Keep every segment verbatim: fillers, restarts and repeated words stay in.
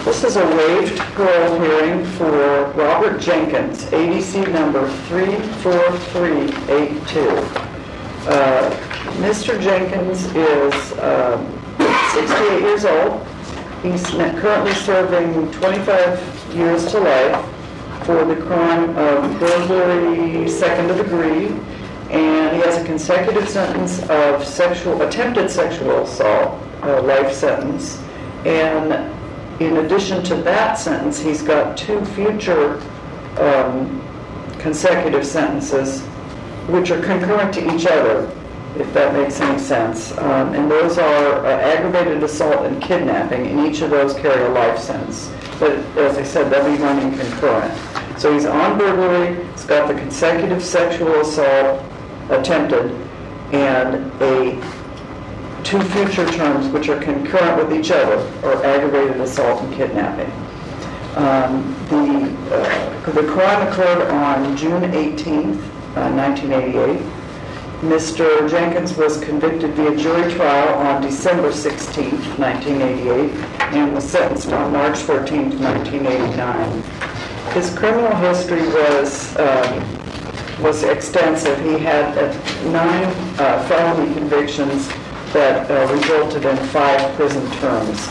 This is a waived parole hearing for Robert Jenkins, A D C number three four three eight two. Uh, Mister Jenkins is uh, sixty-eight years old. He's currently serving twenty-five years to life for the crime of burglary second degree, and he has a consecutive sentence of sexual attempted sexual assault, a life sentence, and in addition to that sentence, he's got two future um, consecutive sentences, which are concurrent to each other, if that makes any sense. Um, and those are uh, aggravated assault and kidnapping, and each of those carry a life sentence. But as I said, they'll be running concurrent. So he's on burglary, he's got the consecutive sexual assault attempted, and a two future terms which are concurrent with each other, or aggravated assault and kidnapping. Um, the, uh, the crime occurred on June eighteenth, uh, nineteen eighty-eight. Mister Jenkins was convicted via jury trial on December sixteenth, nineteen eighty-eight, and was sentenced on March fourteenth, nineteen eighty-nine. His criminal history was uh, was extensive. He had uh, nine uh, felony convictions that uh, resulted in five prison terms.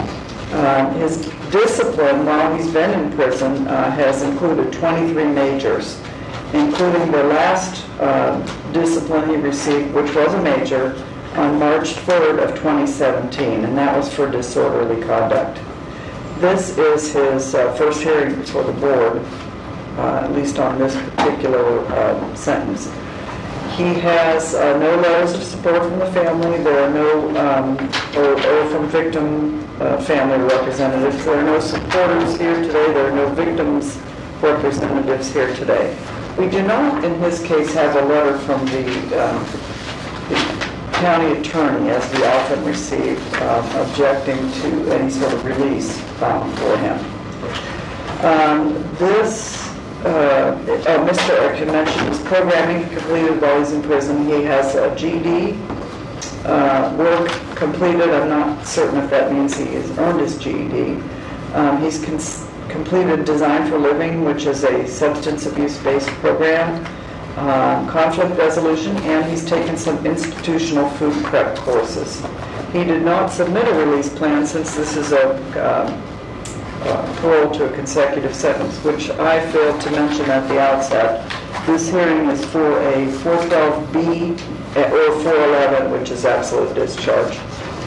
Um, his discipline while he's been in prison uh, has included twenty-three majors, including the last uh, discipline he received, which was a major, on March third of twenty seventeen, and that was for disorderly conduct. This is his uh, first hearing before the board, uh, at least on this particular uh, sentence. He has uh, no letters of support from the family. There are no, um, or, or from victim uh, family representatives. There are no supporters here today. There are no victims representatives here today. We do not, in his case, have a letter from the, um, the county attorney, as we often receive, um, objecting to any sort of release um, for him. Um, this Uh, uh, Mister Erickson mentioned his programming completed while he's in prison. He has a G E D uh, work completed. I'm not certain if that means he has earned his G E D. Um, he's cons- completed Design for Living, which is a substance abuse-based program, um, conflict resolution, and he's taken some institutional food prep courses. He did not submit a release plan since this is a uh, Uh, parole to a consecutive sentence, which I failed to mention at the outset. This hearing is for a four twelve B or four eleven, which is absolute discharge.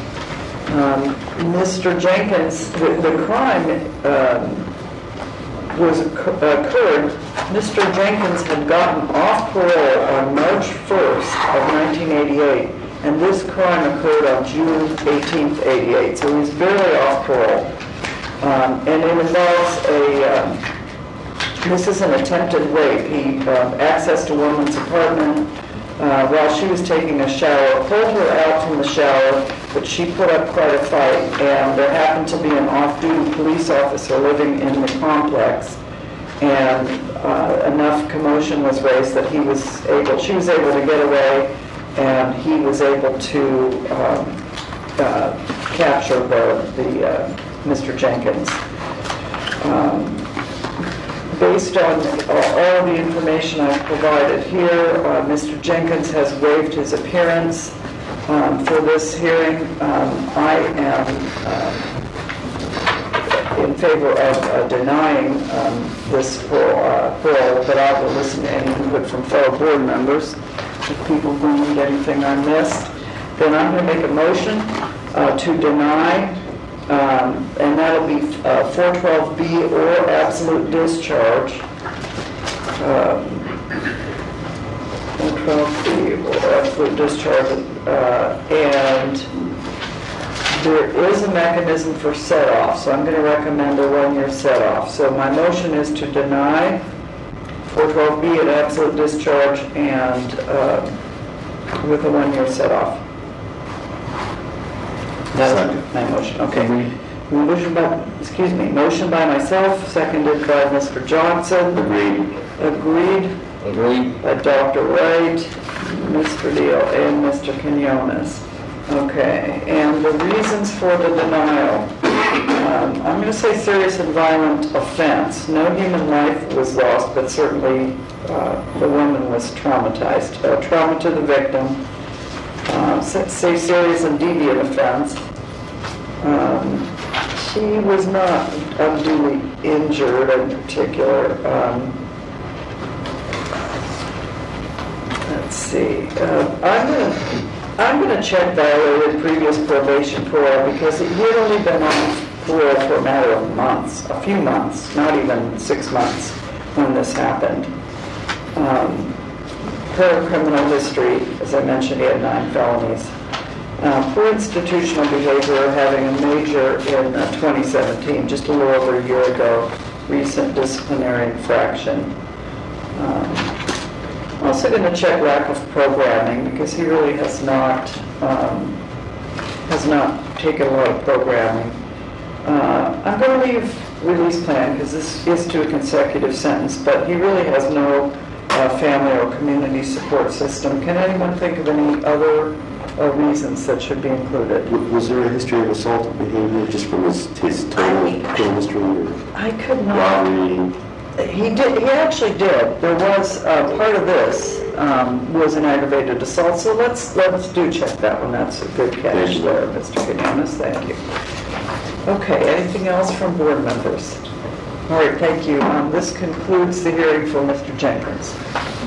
Um, Mister Jenkins, the, the crime um, was occurred. Mister Jenkins had gotten off parole on March first of nineteen eighty-eight, and this crime occurred on June eighteenth, eighty-eight. So he's barely off parole. Um, and it involves a, um, this is an attempted rape. He uh, accessed a woman's apartment uh, while she was taking a shower, pulled her out from the shower, but she put up quite a fight, and there happened to be an off-duty police officer living in the complex, and uh, enough commotion was raised that he was able, she was able to get away, and he was able to um, uh, capture the, the uh, Mister Jenkins. Um, based on uh, all the information I've provided here, uh, Mister Jenkins has waived his appearance um, for this hearing. Um, I am uh, in favor of uh, denying um, this parole, uh, parole, but I will listen to any input from fellow board members. If people need anything I missed, then I'm going to make a motion uh, to deny. Um, and that'll be uh, four twelve B or absolute discharge. Um, four twelve B or absolute discharge. Uh, and there is a mechanism for set-off, so I'm going to recommend a one-year set-off. So my motion is to deny four twelve B at absolute discharge and uh, with a one-year set-off. That is my motion. Okay. Motion by, excuse me, motion by myself, seconded by Mister Johnson. Agreed. Agreed. Agreed. By Doctor Wright, Mister Deal, and Mister Quinones. Okay. And the reasons for the denial. Um, I'm going going to say serious and violent offense. No human life was lost, but certainly uh, the woman was traumatized. Uh, trauma to the victim. Uh, say serious and deviant offense. Um, she was not unduly injured in particular. Um, let's see. Uh, I'm going to I'm going to check violated previous probation parole because he had only been on parole for a matter of months, a few months, not even six months when this happened. Um, her criminal history, as I mentioned, he had nine felonies. Uh, poor institutional behavior, having a major in uh, twenty seventeen, just a little over a year ago, recent disciplinary infraction. Um, also going to check lack of programming because he really has not um, has not taken a lot of programming. Uh, I'm going to leave release plan because this is to a consecutive sentence, but he really has no uh, family or community support system. Can anyone think of any other uh, reasons that should be included? W- Was there a history of assaultive behavior just from his, his total criminal history? Or I could not. robbery? He did. He actually did. There was uh, part of this um, was an aggravated assault. So let's let's do check that one. That's a good catch there, Mister Quinones. Thank you. Okay. Anything else from board members? All right. Thank you. Um, this concludes the hearing for Mister Jenkins.